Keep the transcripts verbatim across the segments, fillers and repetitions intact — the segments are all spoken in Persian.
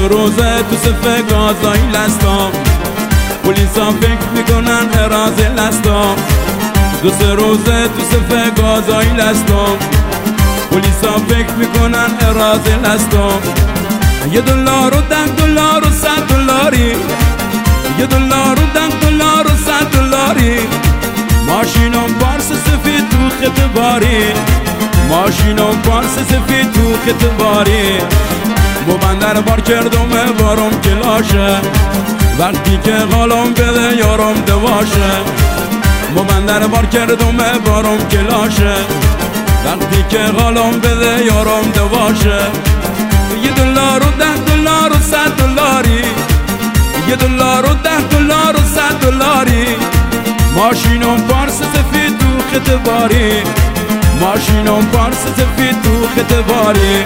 سه روزه تو صف گازایی لستم، پلیسا فکر میکنن ارازل هستم. دو سه روزه تو صف گازایی لستم، پلیسا فکر میکنن ارازل هستم. یه دلار و ده دلار و صد دلاری، یه دلار و ده دلار و صد دلاری. ماشینم پارس سفید تو خط باری، ماشینم پارس سفید تو خط باری. مو بندر بار کردم بارم کلاشه، وقتی که غالم بده یارم دواشه. مو بندر بار کردم بارم کلاشه، وقتی که غالم بده یارم دواشه. یه دلار و ده دلار و صد دلاری، یه دلار و ده دلار و صد دلاری. ماشینم پارس سفید تو خط باری، ماشینم پارس سفید تو خط باری.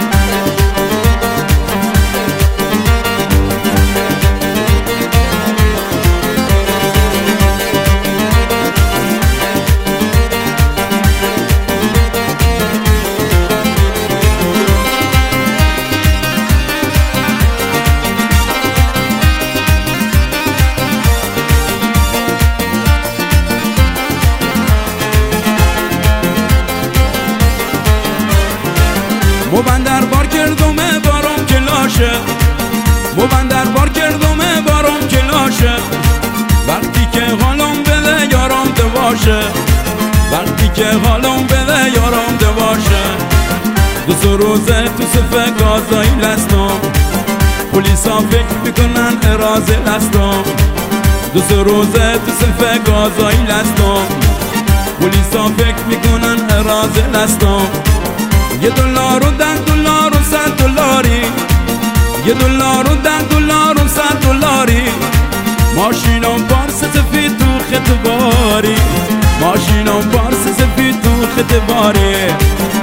مو بندر بار کردم بارم کلاشه، مو بندر بار کردم بارم کلاشه. وقتی که حالم بده یارم دواشه، وقتی که حالم بده یارم دواشه. دو سه روزه تو صف گازایی لستم، پلیسا فکر میکنن ارازل هستم. دو سه روزه تو صف گازایی لستم، پلیسا فکر میکنن ارازل هستم. یه دلار و ده دلار و صد دلاری، یه دلار و ده دلار و صد دلاری. ماشینم پارس سفید تو خط باری، ماشینم پارس سفید تو خط باری.